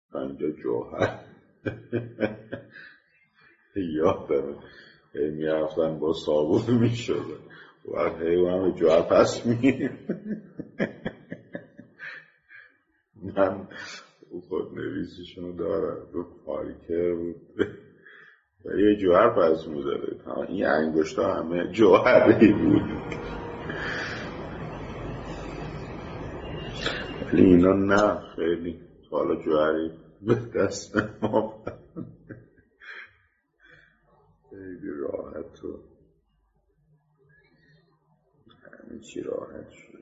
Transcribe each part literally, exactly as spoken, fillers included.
اینجا جوهر یادمه میرفتن با صابون میشده وقت هی و همه جوهر پس میگیم. من او خود نویسشون دارم دو پارکر بود و یه جوهر پس میداره. این انگشت ها همه جوهری بود ولی اینا نه خیلی حالا جوهری به دست ما خیلی راحت و همین چی راحت شد.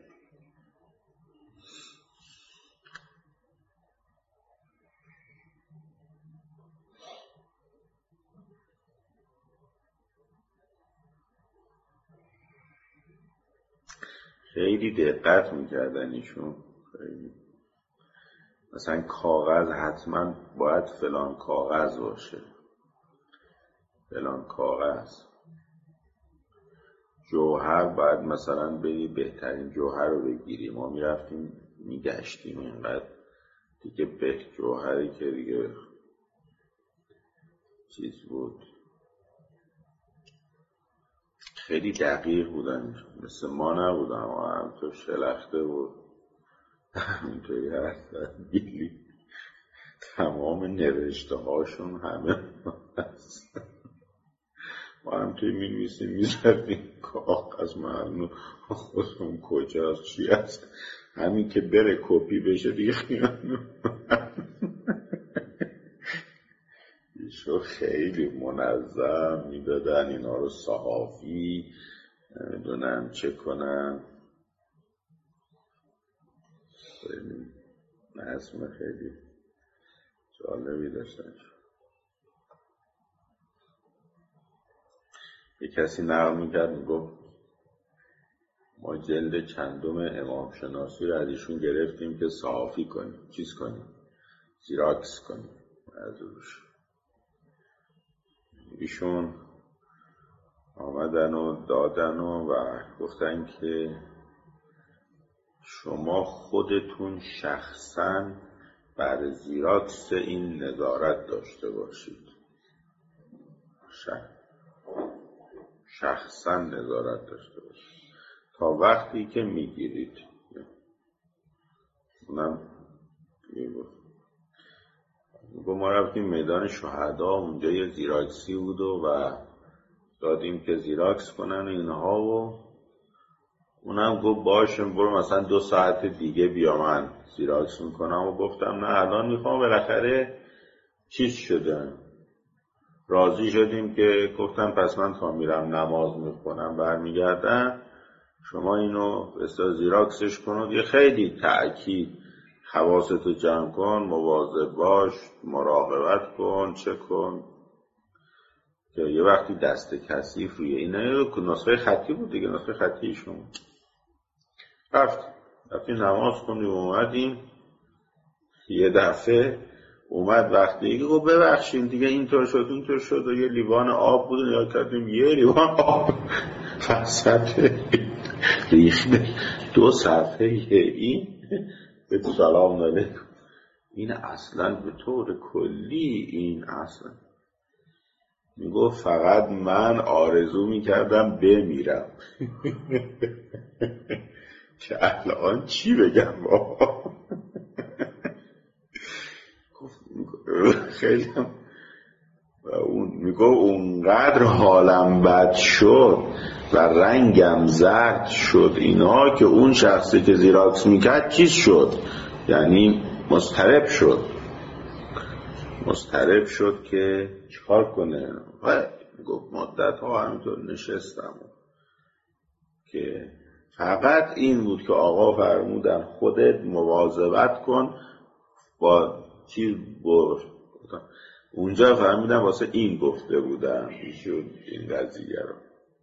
خیلی دقت میکردن ایشون. خیلی مثلا کاغذ حتما باید فلان کاغذ باشه، فلان کاغذ. جوهر باید مثلا بگی بهترین جوهر رو بگیری. ما میرفتیم میگشتیم اینقدر دیگه به جوهری که دیگه چیز بود. خیلی دقیق بودن، مثل ما نبودن و همینطور شلخته بود همینطوری هستن بیلی. تمام نوشته هاشون همه هست. ما همینطوری می نویسیم میزدیم کاغذ معلوم خودمون کجاست چی هست، همین که بره کپی بشه دیگه خیانم. ایشو خیلی منظم میدادن اینا رو صحافی نمیدونم چه کنن. خیلی نظم خیلی جالبی داشتن. یه کسی نقل میکرد میگفت ما جلد چندم امام شناسی رو از ایشون گرفتیم که صحافی کنیم، چیز کنیم، زیراکس کنیم از روش. ایشون آمدن و دادن و, و گفتن که شما خودتون شخصاً بر زیراکس این نظارت داشته باشید. شخصاً نظارت داشته باشید تا وقتی که میگیرید. اونم میگفت ما رفتیم میدان شهدا، اونجا یه زیراکسی بود و دادیم که زیراکس کنن اینها و اونم گفت باشه برو مثلا دو ساعت دیگه بیا من زیراکس میکنم. و گفتم نه الان میخوام. بالاخره چیز شده راضی شدیم که گفتم پس من تا میرم نماز میخونم برمیگردم شما اینو بسیار زیراکسش کن. یه خیلی تأکید حواستو جمع کن، مواظب باش، مراقبت کن، چه کن که یه وقتی دست کثیف روی اینه. نسخه خطی بود دیگه، نسخه خطیشون. رفت رفتیم نماز کنیم اومدیم. یه دفعه اومد وقتی که گفت ببخشید دیگه اینطور شد اینطور شد و یه لیوان آب بود نگاه کردیم یه لیوان آب وسط ریخته دو صفحه این به سلام علیکم. این اصلا به طور کلی این اصلا میگفت فقط من آرزو میکردم بمیرم که الان چی بگم بابا. خیلی هم و اون میگفت اونقدر حالم بد شد و رنگم زرد شد اینا که اون شخصی که زیراکس میکرد چیز شد، یعنی مضطرب شد مضطرب شد که چیکار کنه. و گفت مدت ها همینطور نشستم که فقط این بود که آقا فرمودن خودت مواظبت کن با چیز برد. اونجا فهمیدم واسه این گفته بودم ایشون این قضیه رو.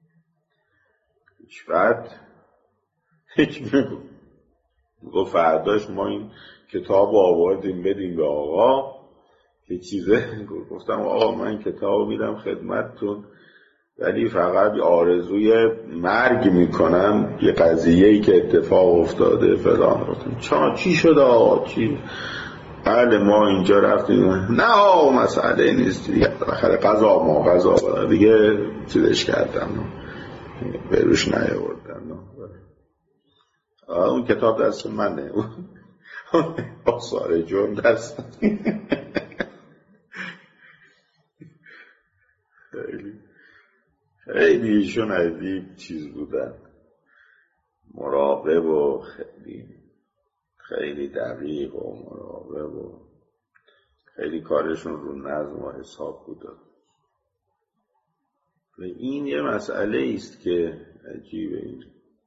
هیچ بعد هیچ میگو گفت فرداش ما این کتاب آوردیم بدیم به آقا که چیزه. گفتم آقا من کتاب میدم خدمتتون ولی فقط آرزوی مرگ میکنم یه قضیه‌ای که اتفاق افتاده فلان. گفتم چا چی شده آقا چی؟ بله ما اینجا رفتیم، نه مسئله نیست دیگه، بالاخره قضا ما قضا دیگه چیزش کردم بروش نیاوردن. اون کتاب دست منه، آثار جرم دست خیلی خیلی ایشون عجیب چیز بودن، مراقب و خیلی خیلی دقیق و مراقب و خیلی کارشون رو نظم و حساب بوده. و این یه مسئله است که عجیبه. این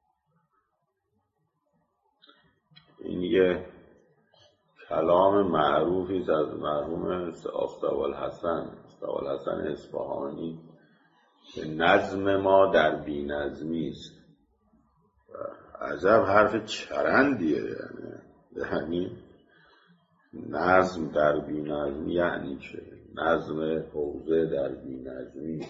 این یه کلام معروفی از مرحوم آفتاب‌الحسن آفتاب‌الحسن اصفهانی که نظم ما در بی‌نظمی است. عجب حرف چرندیه. یعنی یعنی نظم در بی‌نظمی یعنی چه؟ نظم حوزه در بی‌نظمی.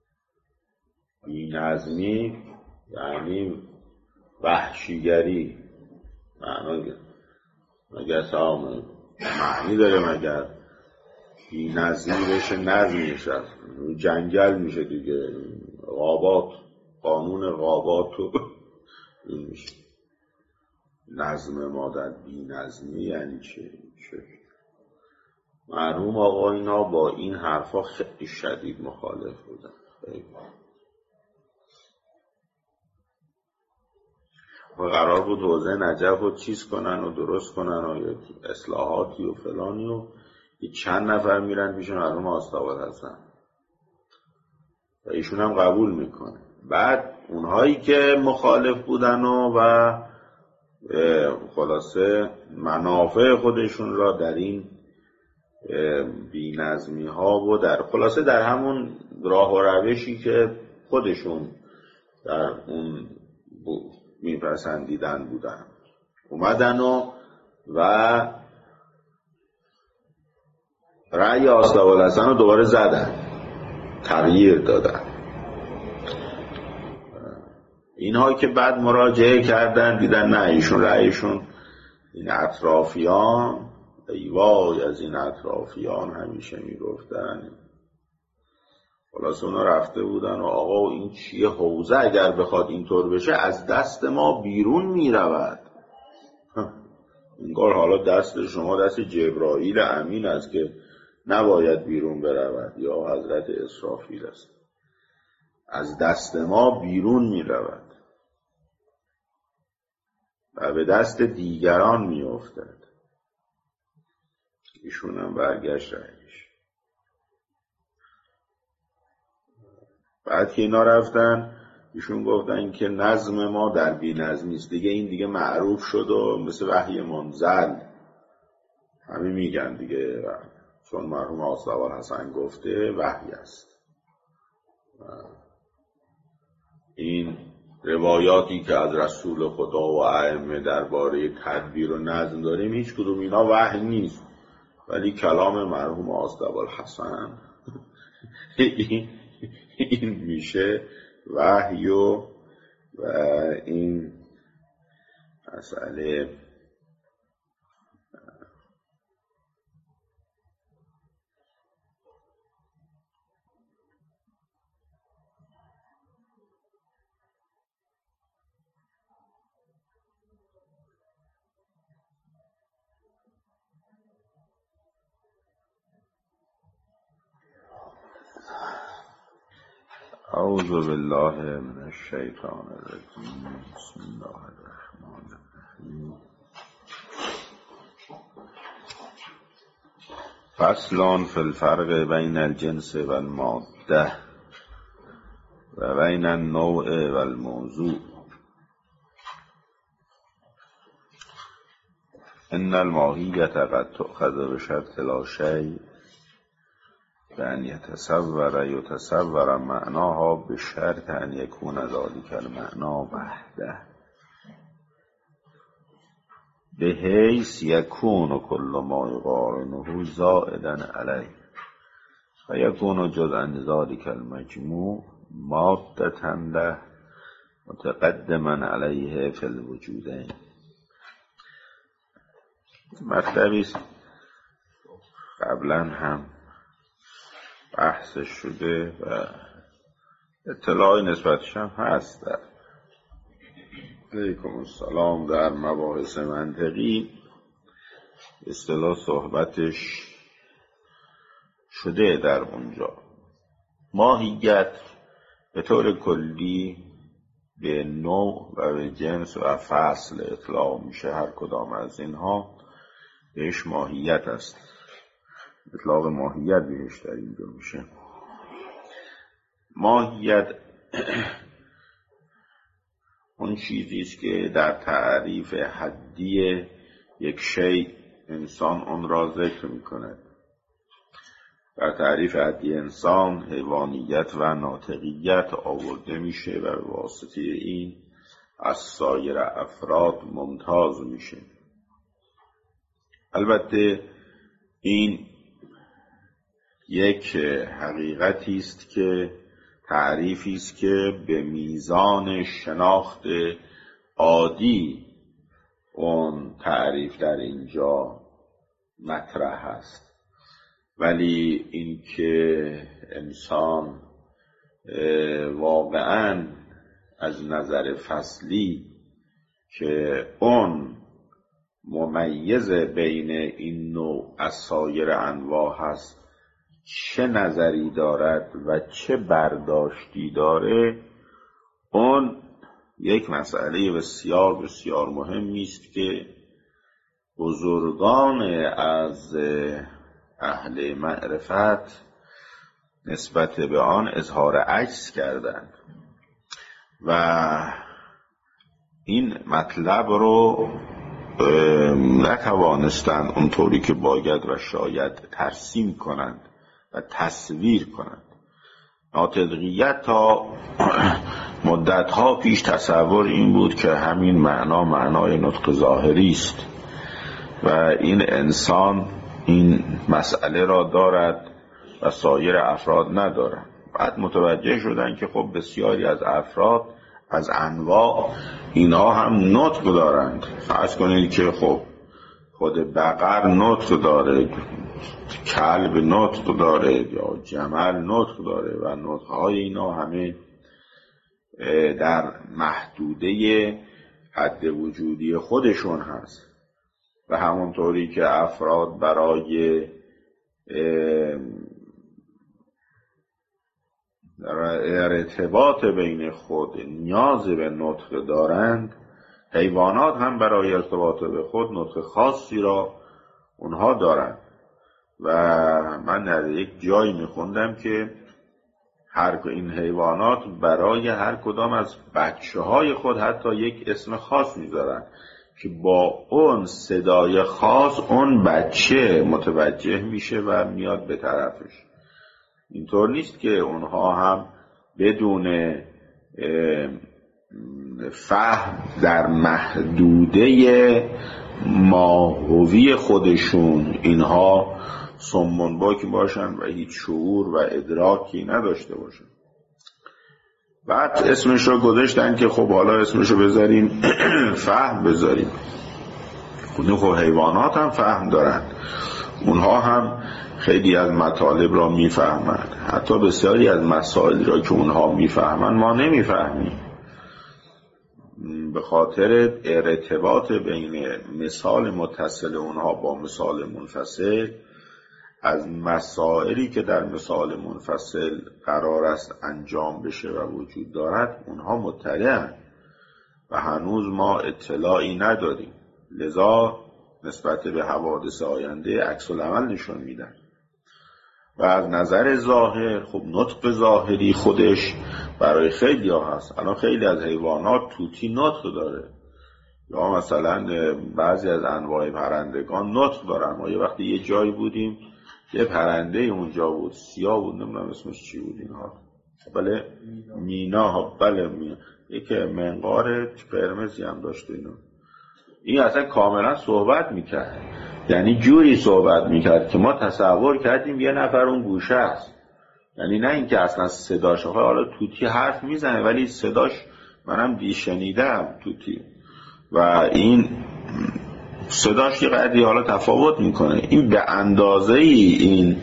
بی‌نظمی یعنی وحشیگری. معنی مگر سام معنی داره مگر بی‌نظمی بشه نظم میشه، جنگل میشه دیگه، غابات، قانون غابات و این میشه. نظم ما در بی‌نظمی یعنی چه؟ چه؟ مرحوم آقا اینا با این حرفا خیلی شدید مخالف بودن. خیلی. و قرار بود حوزه نجف رو چیز کنن و درست کنن و اصلاحاتی و فلانی و یه چند نفر میرن پیش مرحوم آفتاب‌الحسن و ایشون هم قبول میکنه. بعد اونهایی که مخالف بودن و, و خلاصه منافع خودشون را در این بی‌نظمی ها و در خلاصه در همون راه و روشی که خودشون در اون میپسندیدن بودن اومدن و و رأی آفتاب‌الحسن رو دوباره زدن، تغییر دادن. اینها که بعد مراجعه کردن دیدن نه، ایشون رأیشون، این اطرافیان، ای وای از این اطرافیان همیشه میگفتن، خلاص اونا رفته بودن و آقا این چیه، حوزه اگر بخواد اینطور بشه از دست ما بیرون میرود. انگار حالا دست شما دست جبرائیل امین است که نباید بیرون برود یا حضرت اسرافیل است، از دست ما بیرون میرود و به دست دیگران میافتد. ایشون هم برگشت رأیش. بعد که اینا رفتن ایشون گفتن که نظم ما در بی‌نظمی است دیگه، این دیگه معروف شد و مثل وحی منزل همه میگن دیگه، چون مرحوم آفتاب‌الحسن گفته وحی است. این روایاتی که از رسول خدا و ائمه درباره تدبیر و نظم داریم هیچ کدوم اینا وحی نیست، ولی کلام مرحوم آفتاب‌الحسن این میشه وحی و و این مسئله اعوذ بالله من الشیطان الرجیم. بسم الله الرحمن الرحیم. فصل فی الفرق بین الجنس و الماده و بین النوع و الموضوع. ان الماهیة قد تؤخذ بشرط لا شیء بأن يتصور يتصور معناها بشرط أن يكون ذلك المعنى وحده بحيث يكون كل ما يقارنه زائدا عليه فيكون جزءا ذلك المجموع مادة له متقدما عليه في الوجودين. مطلبی است قبلا هم بحث شده و اطلاعی نسبتش هم هست. در علیکم السلام در مباحث منطقی اصطلاح صحبتش شده در اونجا. ماهیت به طور کلی به نوع و به جنس و فصل اطلاق میشه. هر کدام از اینها بهش ماهیت است، اطلاق ماهیت بهش در اینجا میشه. ماهیت اون چیزی است که در تعریف حدی یک شیء انسان اون را ذکر میکند. در تعریف حدی انسان حیوانیت و ناطقیت آورده میشه و به واسطه این از سایر افراد ممتاز میشه. البته این یک حقیقتی است که تعریفی است که به میزان شناخت عادی اون تعریف در اینجا مطرح است، ولی اینکه انسان واقعاً از نظر فصلی که اون ممیز بین این نوع از سایر انواع هست چه نظری دارد و چه برداشتی داره، اون یک مسئله بسیار بسیار مهمی است که بزرگان از اهل معرفت نسبت به آن اظهار عجز کردند و این مطلب رو نتوانستند اونطوری که باید و شاید ترسیم کنند و تصویر کنند. ناطقیت تا مدتها پیش تصور این بود که همین معنا معنای نطق ظاهری است و این انسان این مسئله را دارد و سایر افراد ندارند. بعد متوجه شدن که خب بسیاری از افراد از انواع اینا هم نطق دارند. فرض کنید که خب خود بقر نطق داره، کلب نطق داره یا جمل نطق داره و نطقهای اینا همه در محدوده حد وجودی خودشون هست و همونطوری که افراد برای ارتباط بین خود نیاز به نطق دارند، حیوانات هم برای ارتباط به خود نطق خاصی را اونها دارند و من در یک جایی میخوندم که هر این حیوانات برای هر کدام از بچه های خود حتی یک اسم خاص میذارن که با اون صدای خاص اون بچه متوجه میشه و میاد به طرفش. اینطور نیست که اونها هم بدون فهم در محدوده ماهوی خودشون اینها صمون باکی باشن و هیچ شعور و ادراکی نداشته باشن. بعد اسمش رو گذاشتن که خب حالا اسمش رو بذاریم فهم بذاریم. اون خب حیوانات هم فهم دارن، اونها هم خیلی از مطالب را میفهمند، حتی بسیاری از مسائل را که اونها میفهمند ما نمیفهمیم به خاطر ارتباط بین مثال متصل اونها با مثال منفصل. از مسائلی که در مثال منفصل قرار است انجام بشه و وجود دارد اونها مطلعند و هنوز ما اطلاعی نداریم، لذا نسبت به حوادث آینده عکس العمل نشون میدن. و از نظر ظاهر خب نطق ظاهری خودش برای خیلی ها هست. الان خیلی از حیوانات طوطی نطق داره یا مثلا بعضی از انواع پرندگان نطق دارن. ما یه وقتی یه جایی بودیم یه پرنده اونجا بود سیاه بود، نمیدونم اسمش چی بود اینها، بله مینا ها، بله مینا، یکی منقار قرمزی هم داشته اینا. این اصلا کاملا صحبت میکرد، یعنی جوری صحبت میکرد که ما تصور کردیم یه نفر اون گوشه است، یعنی نه اینکه اصلا صداش، حالا توتی حرف میزنه ولی صداش منم دی شنیدم توتی. و این صداش یه قدری حالا تفاوت میکنه. این به اندازه ای این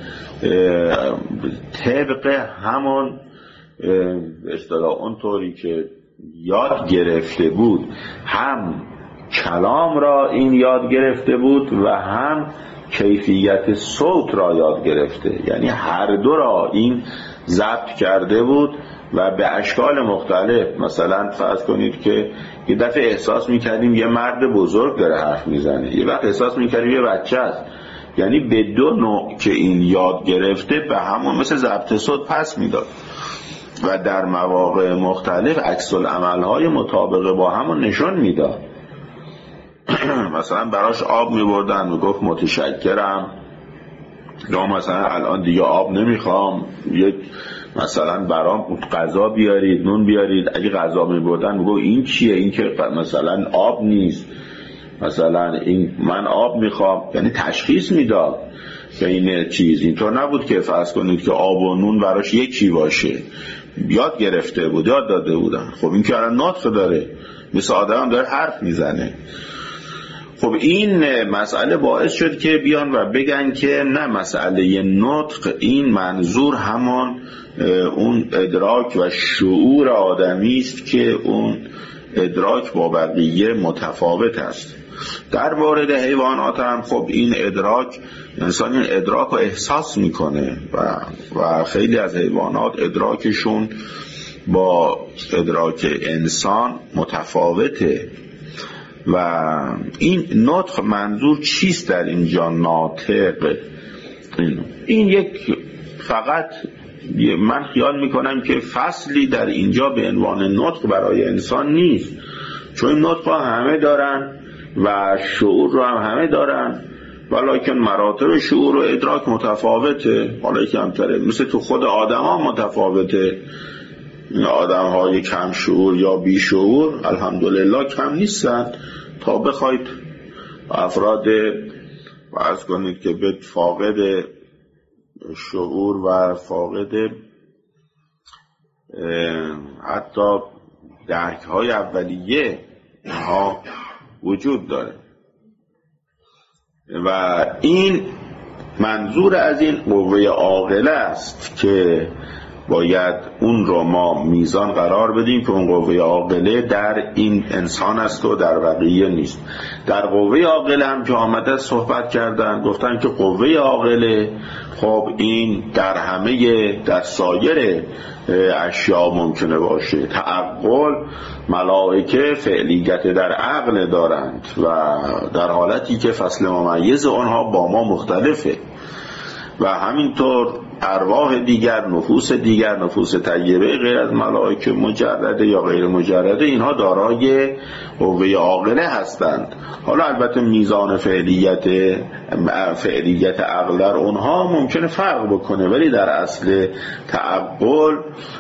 طبق همون اصطلاح اونطوری که یاد گرفته بود، هم کلام را این یاد گرفته بود و هم کیفیت صوت را یاد گرفته، یعنی هر دو را این ضبط کرده بود و به اشکال مختلف. مثلا فرض کنید که یه دفعه احساس میکردیم یه مرد بزرگ داره حرف میزنه، یه وقت احساس میکردیم یه بچه است، یعنی به دو نوع که این یاد گرفته به همون مثل ضبط صوت پس میداد و در مواقع مختلف عکس العمل‌های مطابق با همون نشون میداد. مثلا براش آب میبردن، میگفت متشکرم، یا مثلا الان دیگه آب نمیخوام، یک مثلا برام غذا بیارید، نون بیارید. اگه غذا میبردن میگفت این چیه؟ این که مثلا آب نیست، مثلا این من آب میخوام، یعنی تشخیص میداد بین چیز. اینطور نبود که فرض کنید که آب و نون براش یکی باشه، یاد گرفته بود، یاد داده بودن. خب این که الان نطق داره، مثل آدم داره حرف میزنه. خب این مسئله باعث شد که بیان و بگن که نه، مسئله نطق این منظور همان اون ادراک و شعور آدمی است که اون ادراک با بقیه متفاوت است. در مورد حیوانات هم خب این ادراک، انسان این ادراک رو احساس میکنه و, و خیلی از حیوانات ادراکشون با ادراک انسان متفاوته. و این نطق منظور چیست در اینجا؟ ناطق این یک فقط من خیال میکنم که فصلی در اینجا به عنوان نطق برای انسان نیست، چون نطق رو همه دارن و شعور رو هم همه دارن، ولیکن مراتب شعور و ادراک متفاوته. حالا کمتره، مثل تو خود آدم ها متفاوته. آدم های کم شعور یا بی شعور الحمدلله کم نیستن، تا بخواید افراد فرض کنید که به فاقد شعور و فاقد حتی درک های اولیه ها وجود داره. و این منظور از این قوه عاقله است که باید اون رو ما میزان قرار بدیم که اون قوه عاقله در این انسان است و در بقیه نیست. در قوه عاقله هم که آمده صحبت کردن، گفتن که قوه عاقله خب این در همه در سایر اشیاء ممکنه باشه. تعقل، ملائکه فعلیت در عقل دارند و در حالتی که فصل ممیز آنها با ما مختلفه. و همینطور ارواح دیگر، نفوس دیگر، نفوس طیبه غیر از ملائکه مجرده یا غیر مجرده، اینها دارای قوه عاقله هستند. حالا البته میزان فعلیت فعلیت عقل در اونها ممکنه فرق بکنه، ولی در اصل تعقل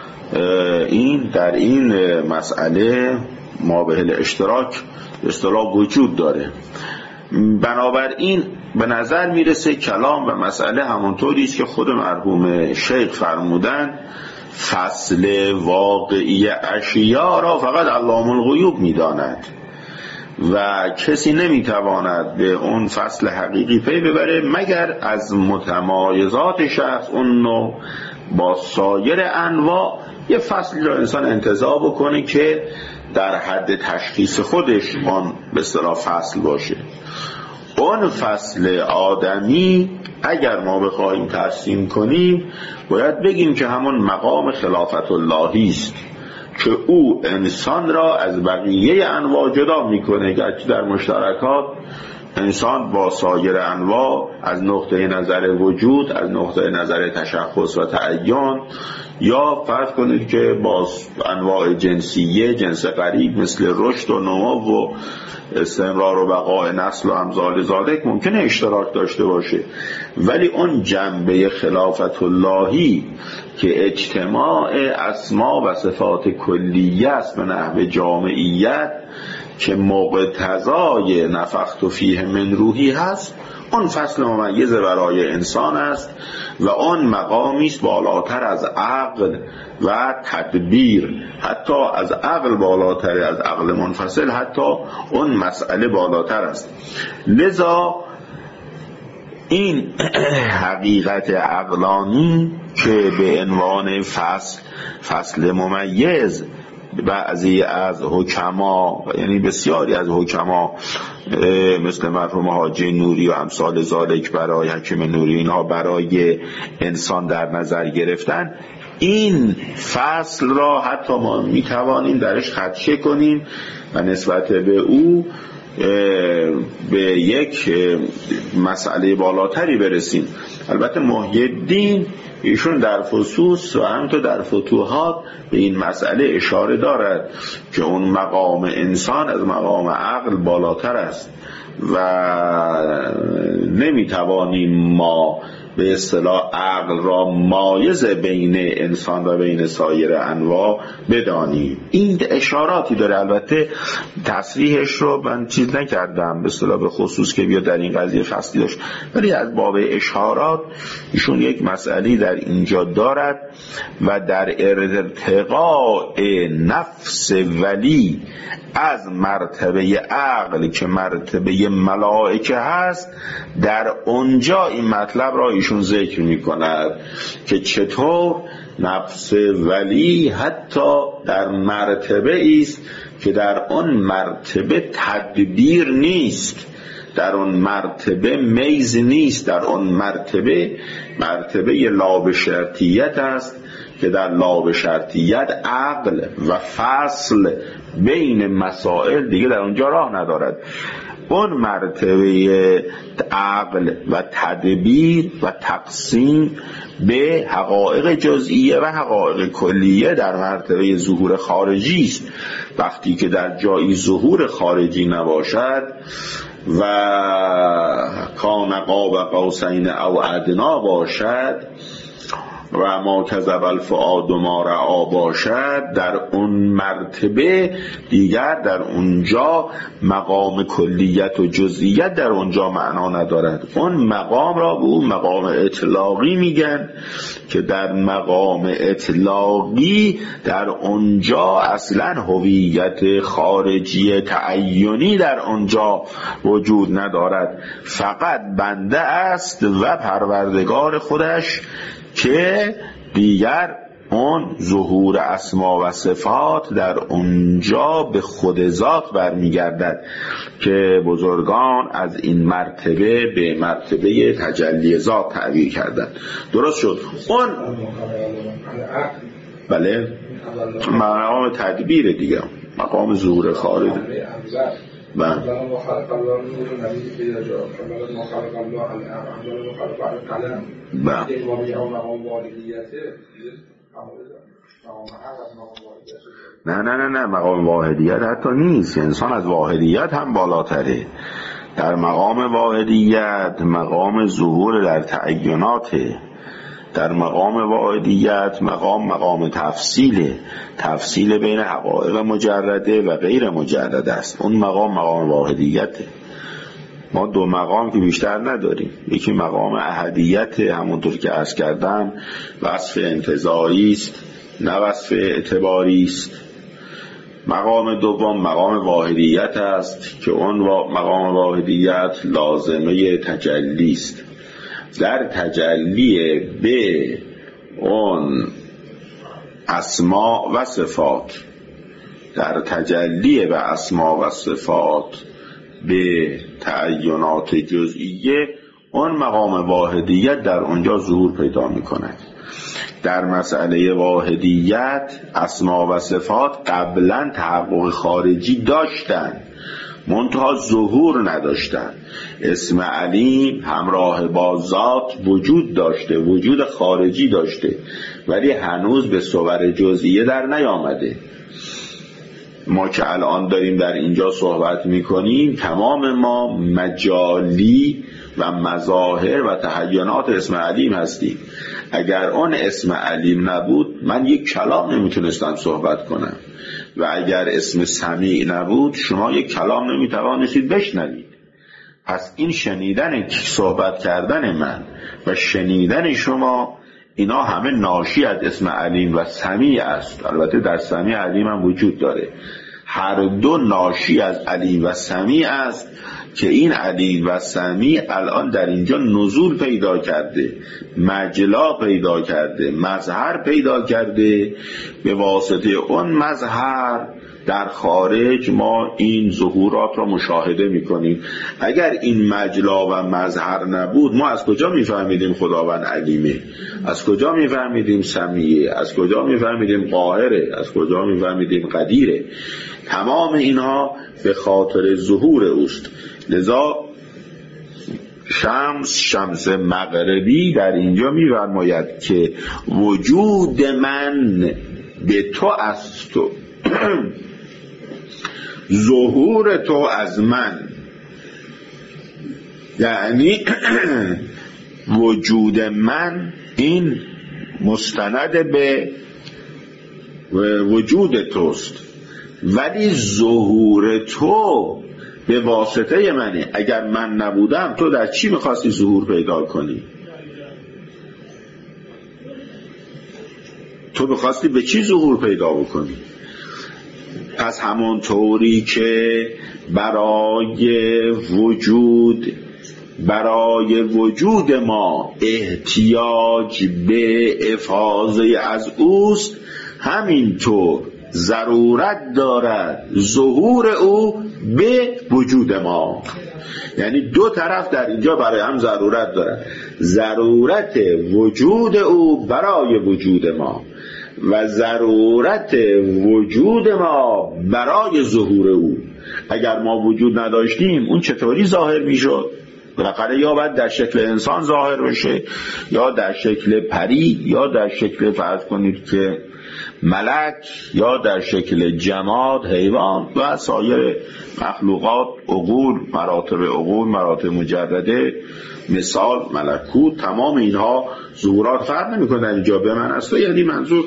این در این مسئله ما به الاشتراک اصطلاح وجود داره. بنابراین به نظر میرسه کلام و مسئله همونطوری است که خود مرحوم شیخ فرمودن، فصل واقعی اشیا را فقط علام الغیوب میداند و کسی نمیتواند به اون فصل حقیقی پی ببره مگر از متمایزات شخص اون نوع با سایر انواع یه فصلی را انسان انتزاع بکنه که در حد تشخیص خودش آن به اصطلاح فصل باشه. اون فصل آدمی اگر ما بخواهیم ترسیم کنیم باید بگیم که همون مقام خلافت اللهی است که او انسان را از بقیه انواع جدا میکنه، گرچه در مشترکات انسان با سایر انواع از نقطه نظر وجود، از نقطه نظر تشخص و تعین، یا فرض کنید که با انواع جنسیه، جنس قریب مثل رشد و نمو و استمرار و بقای نسل و امثال ذالک ممکنه اشتراک داشته باشه، ولی اون جنبه خلافت اللهی که اجتماع اسما و صفات کلیه است به نحو جامعیت که مقتضای نفخت فیه من روحی هست، اون فصل ممیز برای انسان است و اون مقامی است بالاتر از عقل و تدبیر، حتی از عقل بالاتر، از عقل منفصل حتی اون مسئله بالاتر است. لذا این حقیقت عقلانی که به عنوان فصل فصل ممیز بعضی از حکما، یعنی بسیاری از حکما مثل مرحوم حاجی نوری و امثال ذالک برای حکیم نوری اینها برای انسان در نظر گرفتن، این فصل را حتی ما میتوانیم درش خدشه کنیم و نسبت به او به یک مسئله بالاتری برسیم. البته محی الدین ایشون در فصوص و همینطور در فتوحات به این مسئله اشاره دارد که اون مقام انسان از مقام عقل بالاتر است و نمیتوانیم ما به اصطلاح عقل را مایز بین انسان و بین سایر انواع بدانیم. این اشاراتی داره، البته تصریحش رو من چیز نکردم به اصطلاح به خصوص که بیاد در این قضیه فصلی داشت، ولی از باب اشارات ایشون یک مسئله در اینجا دارد و در ارتقاء نفس ولی از مرتبه عقل که مرتبه ملائکه هست، در اونجا این مطلب را ایشون ذکر می کند که چطور نفس ولی حتی در مرتبه است که در اون مرتبه تدبیر نیست، در اون مرتبه میز نیست، در اون مرتبه مرتبه لابشرطیت است که در لابشرطیت عقل و فصل بین مسائل دیگه در اونجا راه ندارد. اون مرتبه عقل و تدبیر و تقسیم به حقایق جزئیه و حقایق کلیه در مرتبه ظهور خارجی است. وقتی که در جایی ظهور خارجی نباشد و کان قاب قوسین او ادنا باشد و ما کذب الفؤاد ما رأی باشد، در اون مرتبه دیگر در اونجا مقام کلیت و جزئیت در اونجا معنا ندارد. اون مقام را به اون مقام اطلاقی میگن که در مقام اطلاقی در اونجا اصلا هویت خارجی تعینی در اونجا وجود ندارد، فقط بنده است و پروردگار خودش که دیگر اون ظهور اسما و صفات در اونجا به خود ذات برمیگردد که بزرگان از این مرتبه به مرتبه تجلی ذات تعبیر کردند. درست شد؟ اون بله مقام تدبیر دیگه، مقام ظهور خارج. بله نه نه نه نه مقام واحدیت حتی نیست، انسان از واحدیت هم بالاتره. در مقام واحدیت مقام ظهور در تعیناته، در مقام واحدیت مقام مقام تفصیله، تفصیل بین حقایق مجرده و غیر مجرده است. اون مقام مقام واحدیته. ما دو مقام که بیشتر نداریم، یکی مقام احدیت، همونطور که عرض کردم وصف انتزاعی است نه وصف اعتباری است. مقام دوم مقام واحدیت است که اون مقام واحدیت لازمه تجلی است. در تجلی به اون اسما و صفات، در تجلی به اسما و صفات به تعینات جزئیه، اون مقام واحدیت در اونجا ظهور پیدا می کند. در مسئله واحدیت اسما و صفات قبلا تحقق خارجی داشتند منتها ظهور نداشتند. اسم علیم همراه با ذات وجود داشته، وجود خارجی داشته، ولی هنوز به صور جزئیه در نیامده. ما که الان داریم در اینجا صحبت میکنیم تمام ما مجالی و مظاهر و تحینات اسم علیم هستیم. اگر اون اسم علیم نبود من یک کلام نمیتونستم صحبت کنم و اگر اسم سمیع نبود شما یک کلام نمیتوانستید بشنوید. پس این شنیدن صحبت کردن من و شنیدن شما، اینا همه ناشی از اسم علیم و سمیع است. البته در سمیع علیم هم وجود داره، هر دو ناشی از علیم و سمیع است که این علیم و سمیع الان در اینجا نزول پیدا کرده، مجلا پیدا کرده، مظهر پیدا کرده. به واسطه اون مظهر در خارج ما این ظهورات را مشاهده میکنیم. اگر این مجلا و مظهر نبود ما از کجا میفهمیدیم خداوند علیمه؟ از کجا میفهمیدیم سمیعه؟ از کجا میفهمیدیم قاهره؟ از کجا میفهمیدیم قدیره؟ تمام اینها به خاطر ظهور اوست. لذا شمس شمس مغربی در اینجا می‌فرماید که وجود من به تو از تو، ظهور تو از من، یعنی وجود من این مستند به وجود توست، ولی ظهور تو به واسطه منه. اگر من نبودم تو در چی میخواستی ظهور پیدا کنی؟ تو میخواستی به چی ظهور پیدا بکنی؟ پس همون طوری که برای وجود برای وجود ما احتیاج به افاضه از اوست، همینطور ضرورت دارد ظهور او به وجود ما. یعنی دو طرف در اینجا برای هم ضرورت دارد، ضرورت وجود او برای وجود ما و ضرورت وجود ما برای ظهور او. اگر ما وجود نداشتیم اون چطوری ظاهر میشد؟ بالاخره یا باید در شکل انسان ظاهر بشه، یا در شکل پری، یا در شکل فرض کنید که ملک، یا در شکل جماد، حیوان و سایر مخلوقات، عقول، مراتب عقول، مراتب مجرده، مثال ملکوت. تمام اینها ظهورات فرق نمی کنن. اینجا به من است، یعنی منظور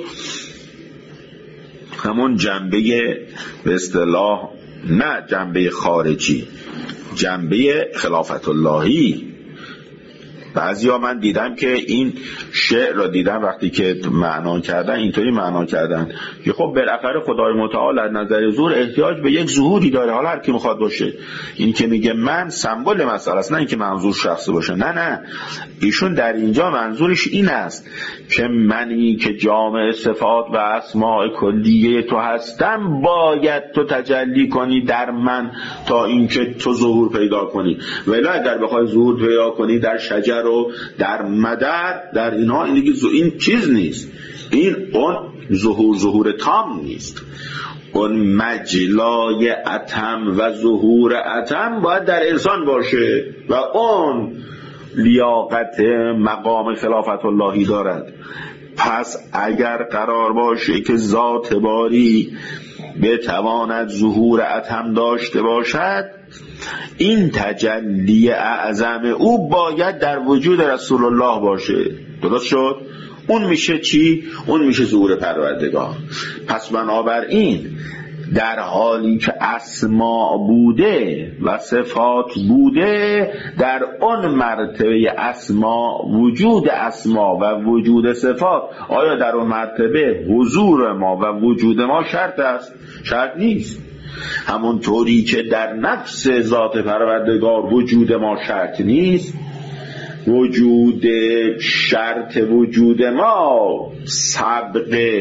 همون جنبه به اصطلاح نه جنبه خارجی، جنبه خلافت اللهی. بعضیا من دیدم که این شعر را دیدم وقتی که معنا کردن اینطوری معنا کردن که خب بالاخره خدای متعال از نظر ظهور احتیاج به یک ظهوری داره، حالا هر کی میخواد باشه. این که میگه من سمبل مسئله است، نه اینکه منظور شخصی باشه، نه نه، ایشون در اینجا منظورش این است که منی که جامع صفات و اسماء کلیه تو هستم باید تو تجلی کنی در من تا اینکه تو ظهور پیدا کنی. ولی اگر بخوای ظهور پیدا کنی در شجر و در مدر، در اینها، این دیگه این چیز نیست، این اون ظهور ظهور تام نیست. اون مجلای اتم و ظهور اتم باید در انسان باشه و اون لیاقت مقام خلافت اللهی دارد. پس اگر قرار باشه که ذات باری بتواند ظهور اتم داشته باشد، این تجلی اعظم او باید در وجود رسول الله باشه. درست شد؟ اون میشه چی؟ اون میشه ظهور پروردگار. پس بنابراین در حالی که اسما بوده و صفات بوده، در اون مرتبه اسما، وجود اسما و وجود صفات، آیا در اون مرتبه حضور ما و وجود ما شرط است؟ شرط نیست. همون طوری که در نفس ذات پروردگار وجود ما شرط نیست، وجود شرط وجود ما سبق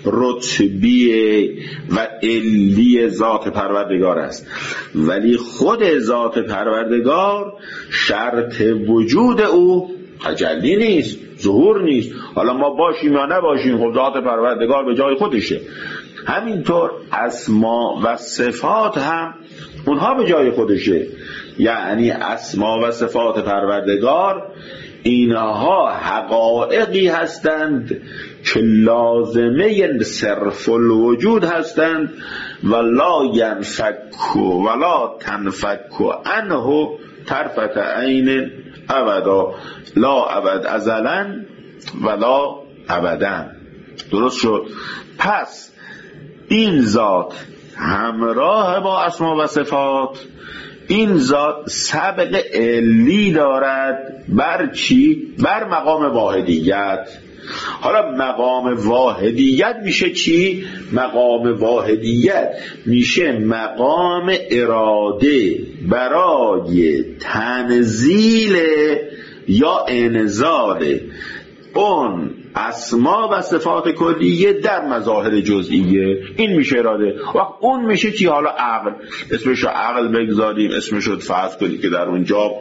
رتبی و علی ذات پروردگار است، ولی خود ذات پروردگار شرط وجود او تجلی نیست، ظهور نیست. حالا ما باشیم یا نباشیم، خب ذات پروردگار به جای خودشه. همینطور اسما و صفات هم اونها به جای خودشه، یعنی اسما و صفات پروردگار اینها حقایقی هستند که لازمه صرف الوجود هستند و لا ینفک ولا تنفک عنه طرفت عین ابدا، لا ابد ازلا ولا ابدا. درست شد؟ پس این ذات همراه با اسما و صفات این ذات سبق علی دارد بر چی؟ بر مقام واحدیت. حالا مقام واحدیت میشه چی؟ مقام واحدیت میشه مقام اراده برای تنزیل یا انزال اون اسما و صفات کلیه در مظاهر جزئیه. این میشه اراده. وقت اون میشه چی؟ حالا عقل، اسمشو عقل بگذاریم، اسمشو فرض کنید که در اونجا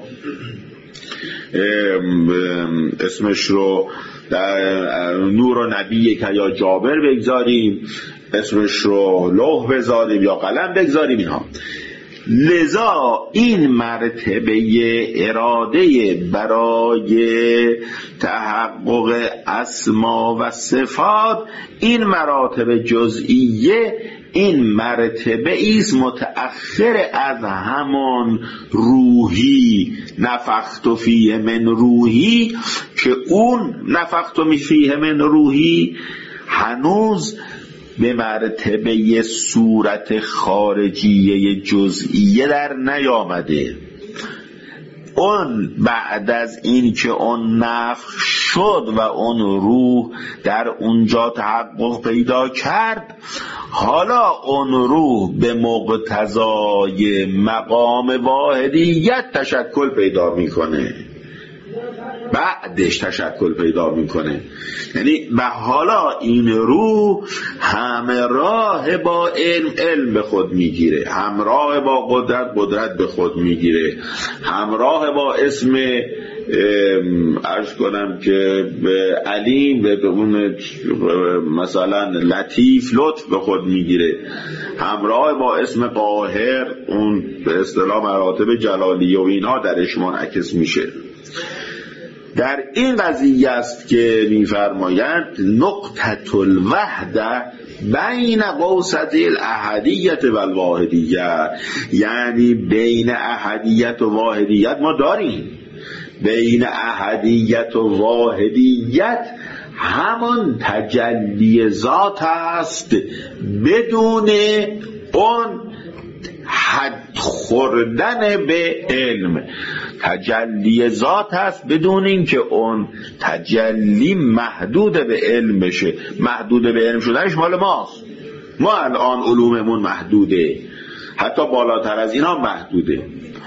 اسمش رو در نور و نبی که یا جابر بگذاریم، اسمش رو لوح بگذاریم یا قلم بگذاریم. اینها لذا این مرتبه اراده برای تحقق اسما و صفات، این مراتب جزئیه، این مرتبه ایست متأخر از همان روحی، نفخت فیه من روحی، که اون نفخت فیه من روحی هنوز به مرتبه صورت خارجیه جزئیه در نیامده. اون بعد از این که اون نفخ شد و اون روح در اونجا تحقق پیدا کرد، حالا اون روح به مقتضای مقام واحدیت تشکل پیدا میکنه، بعدش تشکل پیدا میکنه. یعنی و حالا این روح همراه با علم علم به خود میگیره، همراه با قدرت قدرت به خود میگیره، همراه با اسم عرض کنم که به علیم به اون مثلا لطیف لطف به خود میگیره، همراه با اسم قاهر اون به اصطلاح مراتب جلالیه و اینها درش منعکس میشه. در این قضیه است که می‌فرمایند نقطة الوحده بین قوسطی الاحدیت و الواحدیت، یعنی بین احدیت و واحدیت ما داریم، بین احدیت و واحدیت همان تجلی ذات است بدون اون حد خوردن به علم. تجلی ذات هست بدون این که اون تجلی محدود به علم بشه. محدود به علم شدنش مال ماست، ما الان علوممون محدوده، حتی بالاتر از اینا محدوده.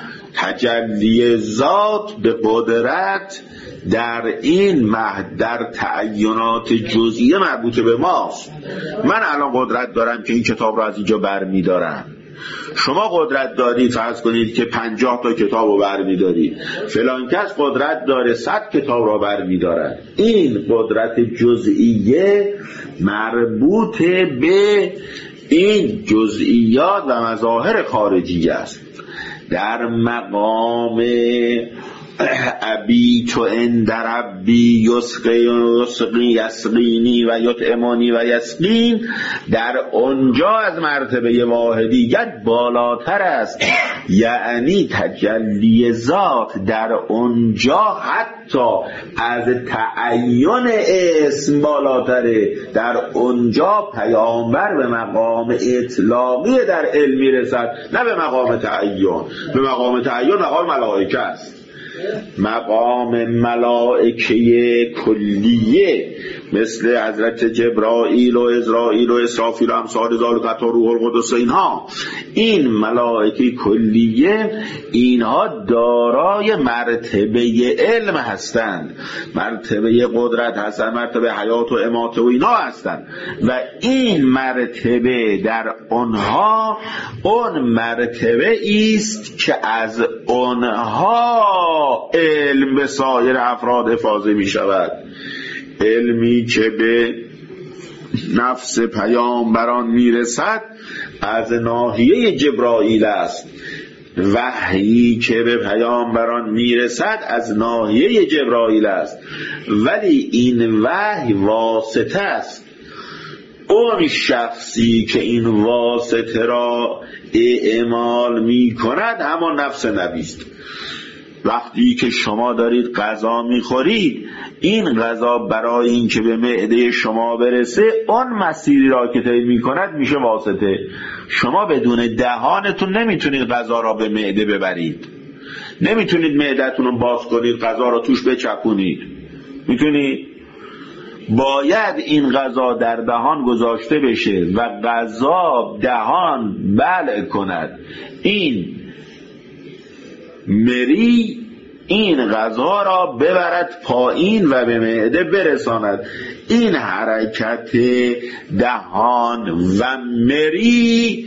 تجلی ذات به قدرت در این مهد در تعینات جزئیه مربوط به ماست. من الان قدرت دارم که این کتاب رو از اینجا برمی دارم، شما قدرت دارید فرض کنید که پنجاه تا کتاب رو برمی دارید، فلان کس قدرت داره صد کتاب رو برمی دارد. این قدرت جزئیه مربوط به این جزئیات و مظاهر خارجی است. در مقام ابی تو اند ربی یسقی یسقینی و یطعمانی و یسقین، در اونجا از مرتبه واحدیت بالاتر است، یعنی تجلی ذات در اونجا حتی از تعین اسم بالاتره. در اونجا پیامبر به مقام اطلاقی در علم میرسد، نه به مقام تعین. به مقام تعین مقام ملائکه است، مقام ملائکه کلیه مثل حضرت جبرائیل و اسرائیل و اسرافیل و امثال ذالک و روح القدس. اینها این ملائکه کلیه اینها دارای مرتبه علم هستند، مرتبه قدرت هستند، مرتبه حیات و اماته و اینها هستند و این مرتبه در اونها اون مرتبه است که از اونها علم به سایر افراد افاضه می شود. علمی که به نفس پیامبران می رسد از ناحیه جبرائیل است، وحیی که به پیامبران می رسد از ناحیه جبرائیل است، ولی این وحی واسطه است. اون شخصی که این واسطه را اعمال می کند همان نفس نبی است. وقتی که شما دارید غذا میخورید، این غذا برای این که به معده شما برسه اون مسیری را که طی میکند میشه واسطه. شما بدون دهانتون نمیتونید غذا را به معده ببرید، نمیتونید معدتون رو باز کنید غذا را توش بچپونید. میتونید؟ باید این غذا در دهان گذاشته بشه و غذا دهان بلع کند. این مری این غذا را ببرد پایین و به معده برساند. این حرکت دهان و مری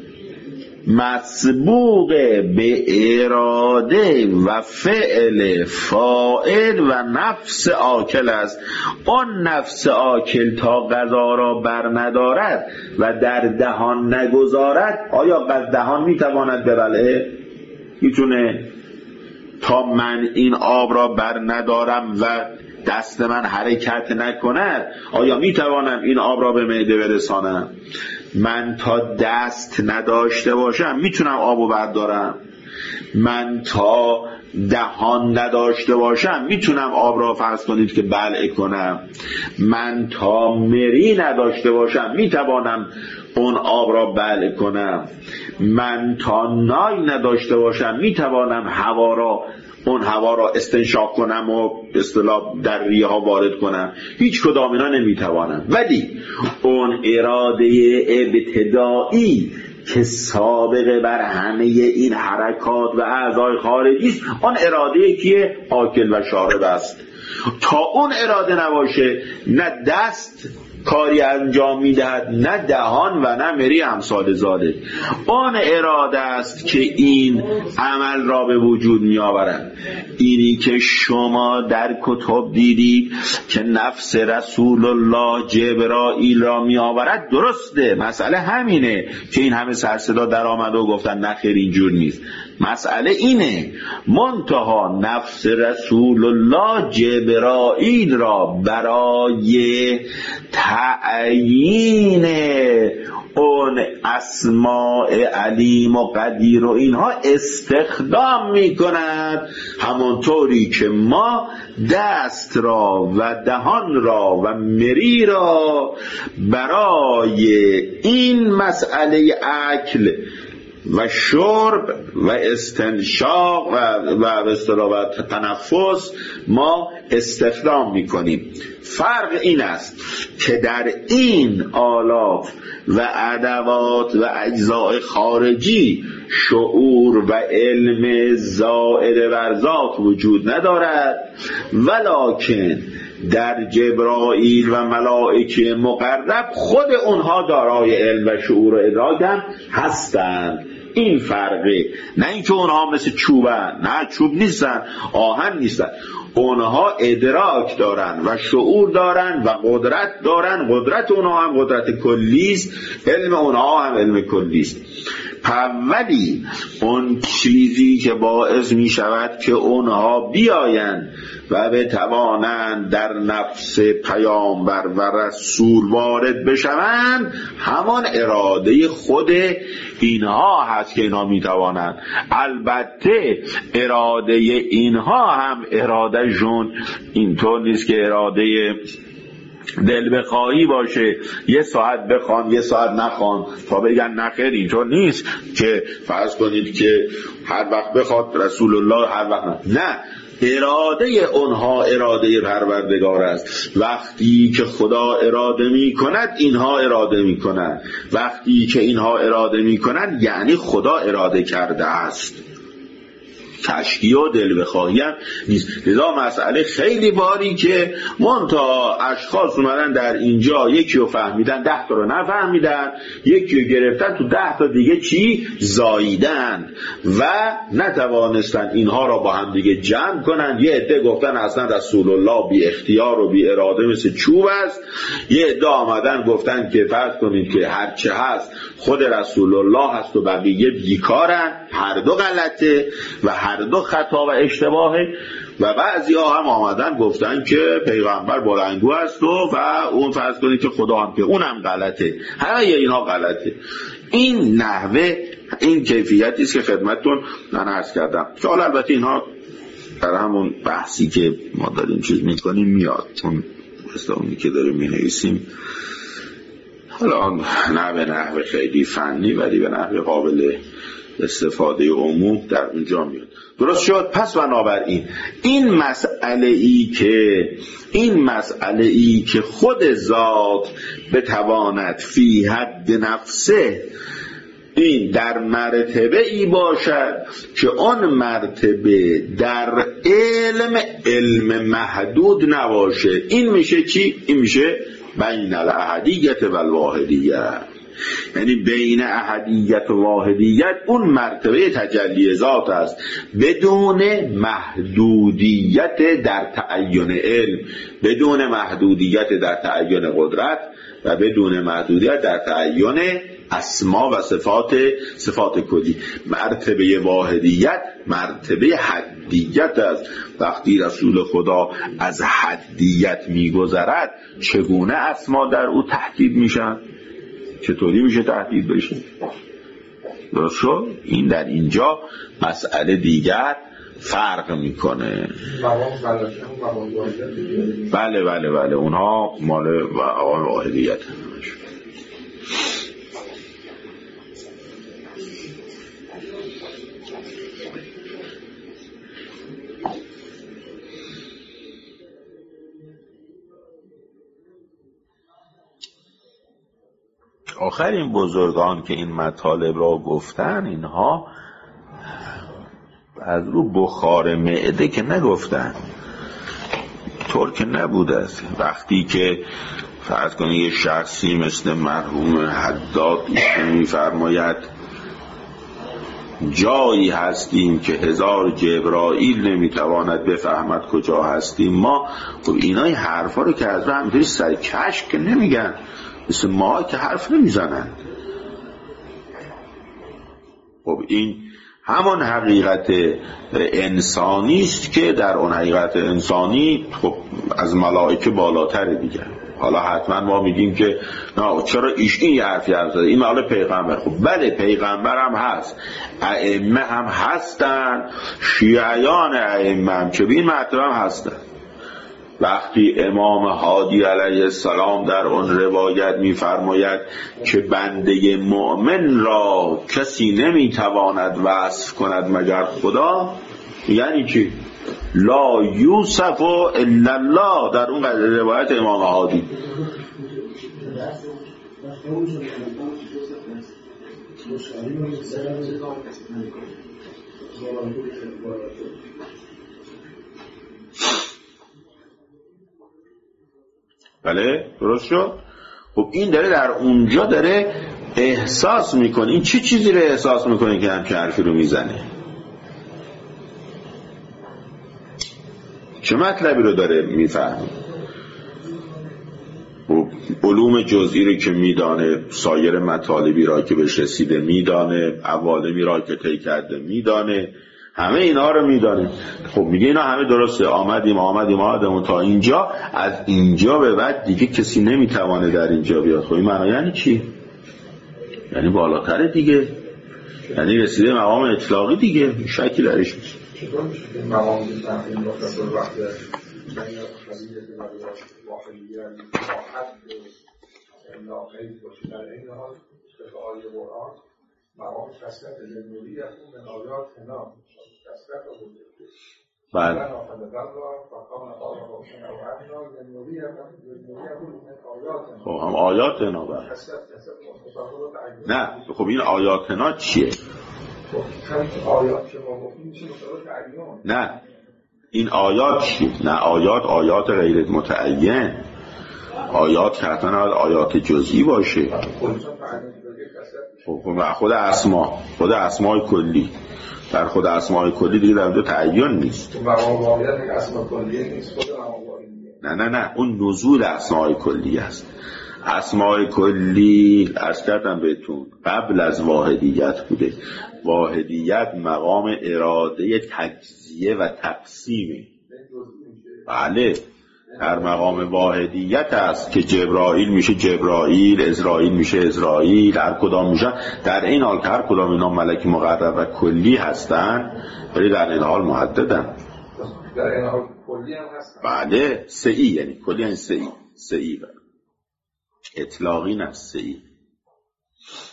مسبوق به اراده و فعل فاعل و نفس آکل است. آن نفس آکل تا غذا را بر ندارد و در دهان نگذارد، آیا دهان میتواند ببلعه؟ میتونه؟ تا من این آب را بر ندارم و دست من حرکت نکند، آیا میتوانم این آب را به معده برسانم؟ من تا دست نداشته باشم میتونم آبو بردارم؟ من تا دهان نداشته باشم میتونم آب را فرض کنید که بلع کنم؟ من تا مری نداشته باشم میتوانم اون آب را بلع کنم؟ من تا نای نداشته باشم میتوانم هوا را اون هوا را استنشاق کنم و اصطلاح در ریه ها وارد کنم؟ هیچ کدام اینا نمیتوانم. ولی اون اراده ابتدایی که سابقه بر همه این حرکات و اعضای خارجی است، آن اراده که آکل و شارب است. تا اون اراده نباشه نه دست کاری انجام میدهد، نه دهان و نه مری امثال ذالک. آن اراده است که این عمل را به وجود می آورد. اینی که شما در کتب دیدید که نفس رسول الله جبرائیل را می آورد، درسته، مسئله همینه که این همه سرصدا در آمد و گفتن نه خیر اینجور نیست. مسئله اینه منتها نفس رسول الله جبرائیل را برای تعیین اون اسماء علیم و قدیر و اینها استخدام می کند، همونطوری که ما دست را و دهان را و مری را برای این مسئله اکل و شرب و استنشاق و و اصطلاح و تنفس ما استخدام میکنیم. فرق این است که در این آلات و ادوات و اجزاء خارجی شعور و علم زائد بر ذات وجود ندارد، ولکن در جبرائیل و ملائکه مقرب خود اونها دارای علم و شعور و ادراک هم هستند. این فرقه. نه اینکه اونها مثل چوبن، نه چوب نیستن، آهن نیستن، اونها ادراک دارن و شعور دارن و قدرت دارن. قدرت اونها هم قدرت کلیست، علم اونها هم علم کلیست. ولی اون چیزی که باعث می شود که اونها بیاین و بتوانند در نفس پیامبر و رسول وارد بشوند، همان اراده خود اینها هست که اینها می توانند. البته اراده اینها هم اراده جون اینطور نیست که اراده دل بخواهی باشه، یه ساعت بخوان یه ساعت نخوان تا بگن نخیر. اینطور نیست که فرض کنید که هر وقت بخواد رسول الله هر وقت نه. نه، اراده اونها اراده پروردگار است. وقتی که خدا اراده می کند اینها اراده می کنند، وقتی که اینها اراده می کنند یعنی خدا اراده کرده است. تشکیه و دل بخواهی هم نیست. لذا مسئله خیلی باری که منتها اشخاص اومدن در اینجا یکی رو فهمیدن ده تا رو نفهمیدن، یکی رو گرفتن تو ده تا دیگه چی زاییدن و نتوانستن اینها را با هم دیگه جمع کنن. یه عده گفتن اصلا رسول الله بی اختیار و بی اراده مثل چوب است، یه عده آمدن گفتن که فرض کنید که هر چه هست خود رسول الله هست و بقیه بیکارن. هر دو غلطه و هر دو خطا و اشتباهه. و بعضی ها هم آمدن گفتن که پیغمبر بلندگو است و, و اون فرض کنید که خدا هم که اونم غلطه. همه اینها غلطه. این نحوه این کیفیتی است که خدمتتون من عرض کردم که حالا البته اینها در همون بحثی که ما داریم چیز میکنیم میاد، چون مثل اونی که داریم مینویسیم حالا نه به نحو خیلی فنی ولی به نحو قابل استفاده عموم در اونجا میاد. درست شد؟ پس بنابراین این مسئله ای که این مسئله ای که خود ذات بتواند فی حد نفسه، این در مرتبه ای باشد که آن مرتبه در علم علم محدود نباشه. این میشه چی؟ این میشه بین الاحدیت و الواحدیت، یعنی بین احدیت و واحدیت اون مرتبه تجلی ذات است بدون محدودیت در تعین علم، بدون محدودیت در تعین قدرت و بدون محدودیت در تعین اسما و صفات صفات کلی. مرتبه واحدیت مرتبه حدیت است. وقتی رسول خدا از حدیت میگذرد چگونه اسما در او تحدید میشن؟ چطوری میشه تحدید بشه؟ درست شد؟ این در اینجا مسئله دیگر فرق میکنه. بله بله بله اونها مال واحدیت. آخر این بزرگان که این مطالب را گفتن، اینها از رو بخار معده که نگفتن، طور که نبود است. وقتی که فرض کنید یه شخصی مثل مرحوم حداد می‌فرماید جایی هستیم که هزار جبرائیل نمیتواند بفهمد کجا هستیم ما، خب اینای حرفا رو که از رو همینطوری سر کشک که نمیگن، مثل ما که حرف نمیزنن. خب این همان حقیقت انسانی است که در اون حقیقت انسانی خب از ملائکه بالاتره دیگه. حالا حتما ما میگیم که نه چرا ایش این حرفی حرف زده، این مال پیغمبر. خب بله پیغمبر هم هست، ائمه هم هستن، شیعیان ائمه هم که به این مرتبه هم هستن. وقتی امام هادی علیه السلام در اون روایت می‌فرماید که بنده مؤمن را کسی نمی‌تواند وصف کند مگر خدا، یعنی چی؟ لا یوصف الا الله، در اون روایت امام هادی. بله درست شد. خب این داره در اونجا داره احساس میکنه. این چه چیزی رو احساس میکنه که همچه حرفی رو میزنه؟ چه مطلبی رو داره میفهمه؟ خب علوم جزئی رو که میدانه، سایر مطالبی را که بهش رسیده میدانه، عوالمی را که طی کرده میدانه، همه اینا رو میدانه. خب میگه اینا همه درسته، آمدیم آمدیم آمدیم تا اینجا، از اینجا به بعد دیگه کسی نمیتوانه در اینجا بیاد. خب این معنی یعنی چی؟ یعنی بالاتره دیگه، یعنی رسیده مقام اطلاقی دیگه، شکی درش میشه. چطور میشه که مقام تحقیل مختصر وقت بین خلیت و واحدیت واحد لاقید باشه، در این حال طبق آیه قرآن مقام کثرت نوری از اون من آیات هنا کثرت رو بوده. بله. خب هم آیات هنا بله. نه خب این آیات هنا چیه؟ نه این آیات چیه؟ نه آیات آیات غیر متعین، آیات که حتما آیات جزئی باشه. خب خود اسما، خود اسماء کلی، در خود اسماء کلی دیگه در اونجا تعین نیست. نه نه نه اون نزول اسماء کلی است. اسماء کلی عرض کردم بهتون قبل از واحدیت بوده. واحدیت مقام اراده تجزیه و تقسیمه. بله در مقام واحدیت است که جبرائیل میشه جبرائیل، ازرائیل میشه ازرائیل، هر کدام میشه در این حال که هر کدام اینا ملک مقرب و کلی هستن ولی در این حال محددن. در این حال کلی هم هست. بله سعی، یعنی کلی یعنی سعی سعی بله. اطلاقی نه سعی.